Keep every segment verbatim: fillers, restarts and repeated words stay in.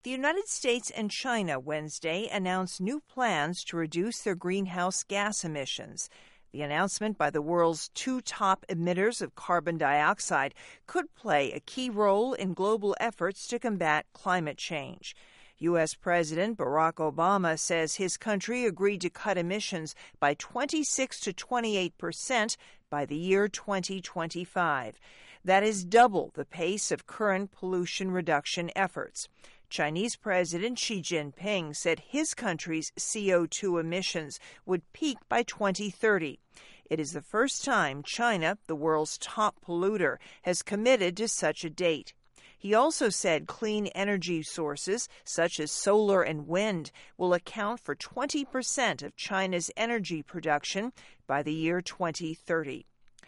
The United States and China Wednesday announced new plans to reduce their greenhouse gas emissions. The announcement by the world's two top emitters of carbon dioxide could play a key role in global efforts to combat climate change. U S. President Barack Obama says his country agreed to cut emissions by twenty-six to twenty-eight percent by the year twenty twenty-five. That is double the pace of current pollution reduction efforts. Chinese President Xi Jinping said his country's C O two emissions would peak by twenty thirty. It is the first time China, the world's top polluter, has committed to such a date. He also said clean energy sources, such as solar and wind, will account for twenty percent of China's energy production by the year twenty thirty.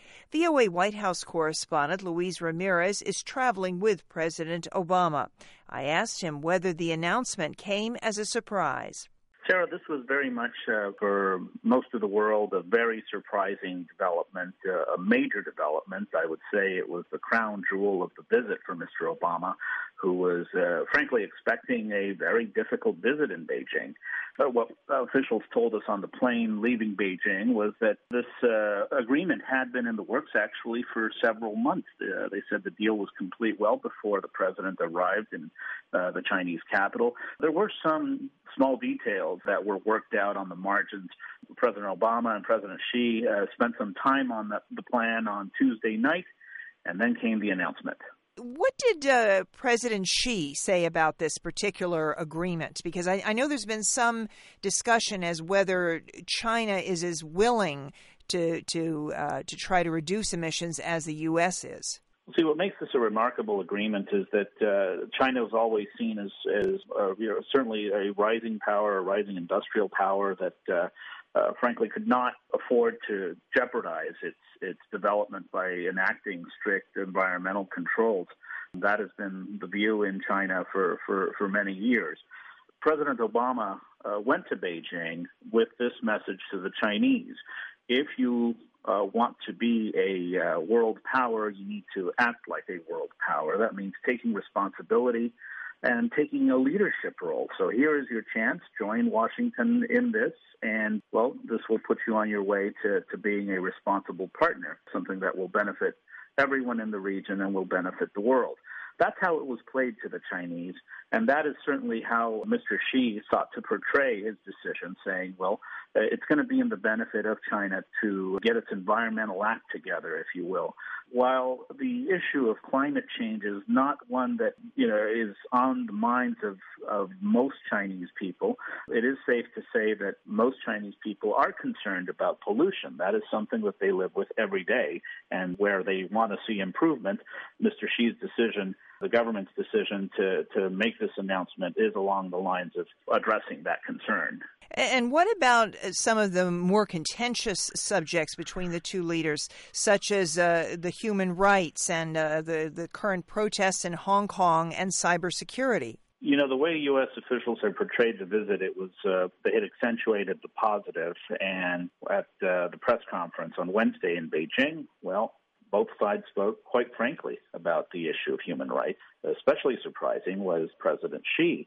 V O A White House correspondent Luis Ramirez is traveling with President Obama. I asked him whether the announcement came as a surprise. Sarah, this was very much, uh, for most of the world, a very surprising development, uh, a major development. I would say it was the crown jewel of the visit for Mister Obama, who was, uh, frankly, expecting a very difficult visit in Beijing. Uh, what officials told us on the plane leaving Beijing was that this uh, agreement had been in the works, actually, for several months. Uh, they said the deal was complete well before the president arrived in uh, the Chinese capital. There were some small details that were worked out on the margins. President Obama and President Xi uh, spent some time on the, the plan on Tuesday night, and then came the announcement. What did uh, President Xi say about this particular agreement? Because I, I know there's been some discussion as whether China is as willing to to uh, to try to reduce emissions as the U S is. See, what makes this a remarkable agreement is that uh, China is always seen as, as uh, you know, certainly a rising power, a rising industrial power that, uh, uh, frankly, could not afford to jeopardize its its development by enacting strict environmental controls. That has been the view in China for, for, for many years. President Obama uh, went to Beijing with this message to the Chinese. If you uh, want to be a uh, world power, you need to act like a world power. That means taking responsibility and taking a leadership role. So here is your chance. Join Washington in this, and, well, this will put you on your way to, to being a responsible partner, something that will benefit everyone in the region and will benefit the world. That's how it was played to the Chinese, and that is certainly how Mister Xi sought to portray his decision, saying, well, it's going to be in the benefit of China to get its environmental act together, if you will. While the issue of climate change is not one that, you know, is on the minds of, of most Chinese people, it is safe to say that most Chinese people are concerned about pollution. That is something that they live with every day, and where they want to see improvement, Mister Xi's decision, the government's decision to, to make this announcement is along the lines of addressing that concern. And what about some of the more contentious subjects between the two leaders, such as uh, the human rights and uh, the, the current protests in Hong Kong and cybersecurity? You know, the way U S officials have portrayed the visit, it was uh, they had accentuated the positive. And at uh, the press conference on Wednesday in Beijing, well, both sides spoke quite frankly about the issue of human rights. Especially surprising was President Xi,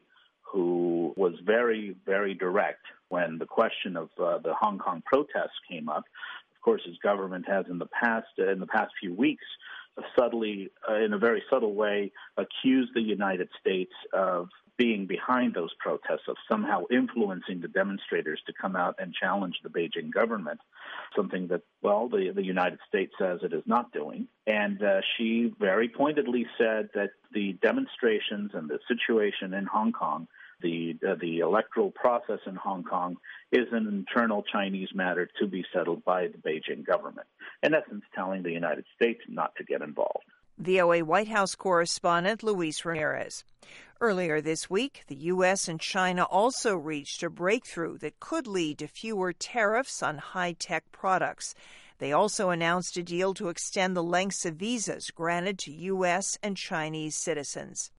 who was very, very direct when the question of uh, the Hong Kong protests came up. Of course, his government has in the past, uh, in the past few weeks, uh, subtly, uh, in a very subtle way, accused the United States of being behind those protests, of somehow influencing the demonstrators to come out and challenge the Beijing government, something that, well, the, the United States says it is not doing. And uh, she very pointedly said that the demonstrations and the situation in Hong Kong, the uh, the electoral process in Hong Kong, is an internal Chinese matter to be settled by the Beijing government. In essence, telling the United States not to get involved. V O A White House correspondent Luis Ramirez. Earlier this week, the U S and China also reached a breakthrough that could lead to fewer tariffs on high-tech products. They also announced a deal to extend the lengths of visas granted to U S and Chinese citizens.